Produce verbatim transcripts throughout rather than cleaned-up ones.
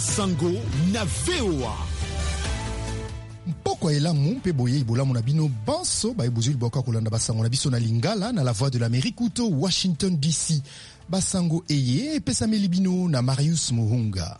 Sango na V O A. Mpoko elamu mpe boye ibolamu na bino banso ba ebuzili boka kolanda basango na biso na Lingala na la voix de l'Amérique uto Washington D C. Basango eye epesa melibino na Marius Muhunga.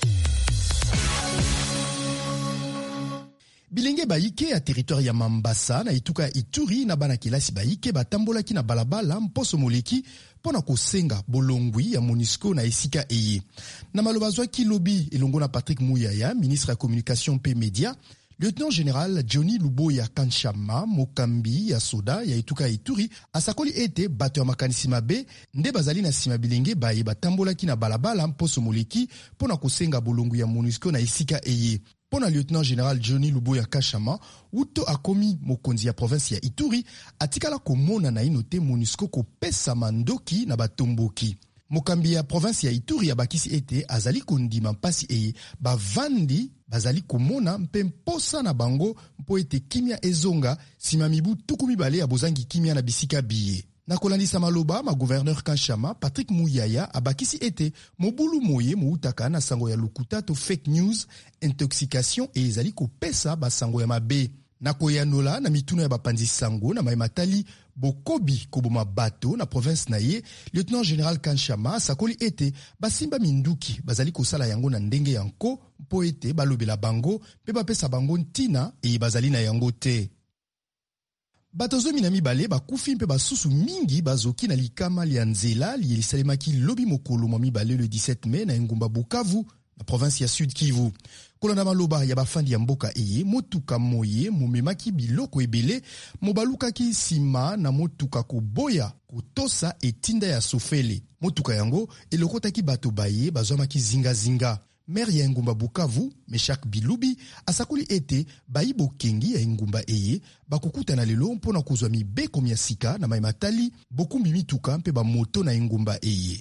Bilenge baike ya territoire ya Mambasa na ituka Ituri na bana kelasi baike batambolaki na balabala mposo moleki pona kosenga bolongwi ya MONUSCO na esika eye. Na maloba zwaki lobi elongo na Patrick Muyaya, ministre ya communication pe media, lieutenant général Johnny Luboya Kanchama mokambi ya soda ya ituka Ituri asakoli ete bato ya makanisi mabe nde bazali na sima bilenge baye batambolaki na balabala mposo moleki pona kosenga bolongwi ya MONUSCO na esika eye. Pona lieutenant général Johnny Luboya Kanchama uto akomi mokonzi ya province ya Ituri atikala komona na inote MONUSCO kopesa mandoki na batomboki. Mokambi ya province ya Ituri abakisi ete azali kondima mpasi eye bavandi bazali komona mpe mposa na bango mpo ete kimia ezonga sima mibu tuku mibale ya bozangi kimia na bisika biye. Na kolandisa maloba ma gouverneur Kanchama Patrick Muyaya abakisi ete mobulu moye moutaka na sango ya lukuta to fake news, intoxication e ezali kopesa basango ya mabe. Na koyanola na mituna ya bapanzi sango na maimatali bokobi koboma bato na province na ye, lieutenant général Kanchama sakoli ete basimba minduki bazali kosala yango na ndenge yanko mpo ete balobela bango pe bapesa bango ntina e bazali na yango te. Bato zomi na mibale bakufi mpe basusu mingi bazoki na likama lia nzela li elisalemaki lobi mokolo mwa mibale le dix-sept mai na engumba Bukavu na province ya Sud Kivu. Kolanda maloba ya bafandi ya mboka eye, motuka moye momemaki biloko ebele mobalukaki sima na motuka koboya kotosa etinda ya sofele. Motuka yango elokotaki bato baye bazwamaki zinga zinga. Maire ya engumba Bukavu, Meshak Bilubi, asakuli ete bayi bokengi ya engumba eye bakokuta na lelo mpona kozwa mibeko mia sika na maimatali bokumbi mituka mpe ba moto na engumba eye.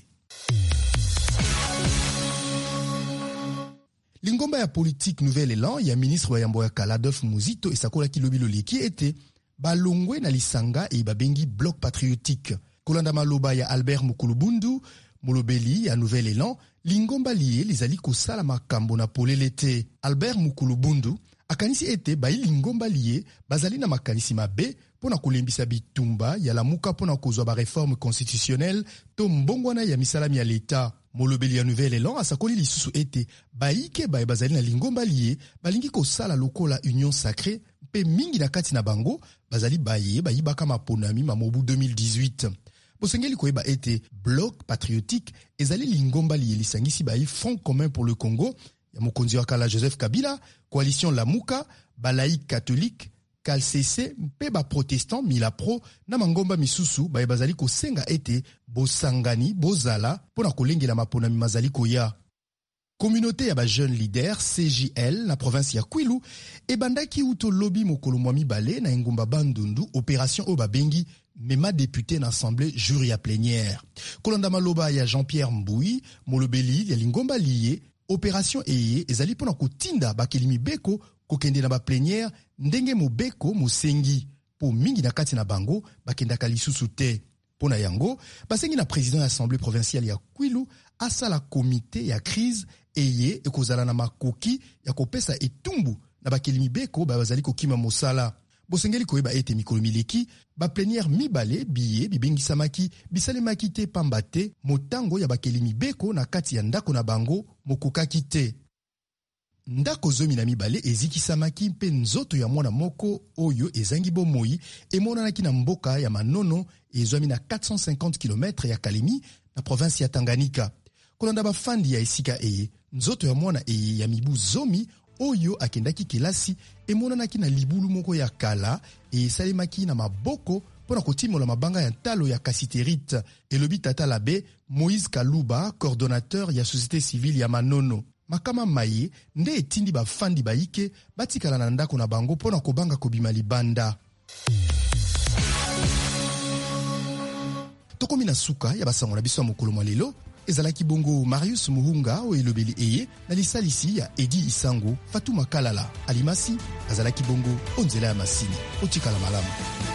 Lingomba ya politique Nouvel Élan ya ministre wa yambo ya Kala Adolphe Muzito esakola kilobi loleki ete balongwe na lisanga e babengi bloc patriotique. Kolanda maloba ya Albert Mukulubundu, molobeli ya Nouvel Élan, lingomba liye lizali kosala makambo na polelete. Albert Mukulubundu akanisi ete bayi lingomba liye bazali na makanisi mabe pona kolembisa bitumba ya lamuka pona kozwa ba réforme constitutionnelle to mbongwana ya misalami ya l'État. Molobeli ya Nouvel Élan asakoli lisusu ete baike baye bazali na lingomba liye balingi kosala lokola union sacrée mpe mingi na kati na bango bazali baye bayibaka maponami mamobu deux mille dix-huit. Bosengeli koyeba ete bloc patriotique ezali lingomba liye lisangisi bayi Front commun pour le Congo ya mokonzi wa kala Joseph Kabila, coalition Lamuka, balaïque catholique, K L C C mpe ba protestant Milapro na mangomba misusu baye bazali kosenga ete bosangani bozala pona kolengela maponami mazali koya. Communauté ya ba jeune leader C J L na province ya Kwilu ebandaki uto lobby mokolo mwa mibale na engumba Bandundu opération o babengi mema député na assemblée jury ya plénière. Kolanda maloba ya Jean-Pierre Mboui, molobeli ya lingomba liye opération eye ezali pona kotinda bakelimi beko kokende na ba plénière ndenge mobeko mosengi po mingi na kati na bango bakendaka lisusu te. Pona yango basengi na président ya assemblée provinciale ya Kwilu asala comité ya crise eye ekozala na makoki ya kopesa etumbu na bakelimi beko bazali kokima mosala. Bosengeli koyeba ete mikolo mileki ba plénière mibale biye bibengisamaki bisalemaki te pamba te motango ya bakelimi beko na kati ya ndako na bango mokokaki te. Ndako zomi na mibale ezikisamaki mpe nzoto ya mwana moko oyo ezangi bomoi emonanaki na mboka ya Manono ezwami na quatre cent cinquante kilomètres ya Kalemi na province ya Tanganyika. Kolanda bafandi ya esika eye, nzoto ya mwana eye ya mibu zomi oyo akendaki kelasi emonanaki na libulu moko ya kala e esalemaki na maboko pona kotimola mabanga ya ntalo ya kasiterite. Elobi tata labe Moïse Kaluba, coordonnateur ya société civile ya Manono. Makama maye nde etindi bafandi baike batikala na ndako na bango pona kobanga kobima libanda. Tokomi na suka ya basango na biso ya mokolo mwa lelo ezalaki bongo Marius Muhunga o elobeli eye na lisalisi ya Edi Isango, Fatuma Kalala alimasi azalaki bongo onzela ya masini otikala malamu.